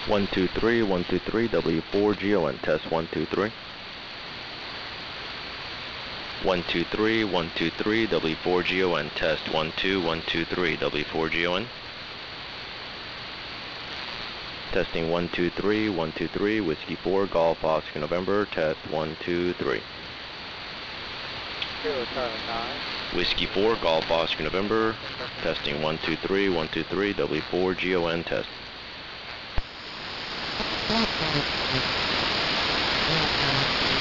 123, 123, W4GON, test 123. 123, 123, W4GON, test 12123, W4GON. Testing 123, 123, Whiskey 4, Golf Oscar November, test 123. 0 Charlie 9. Whiskey 4, Golf Oscar November, testing 123, 123, W4GON, test.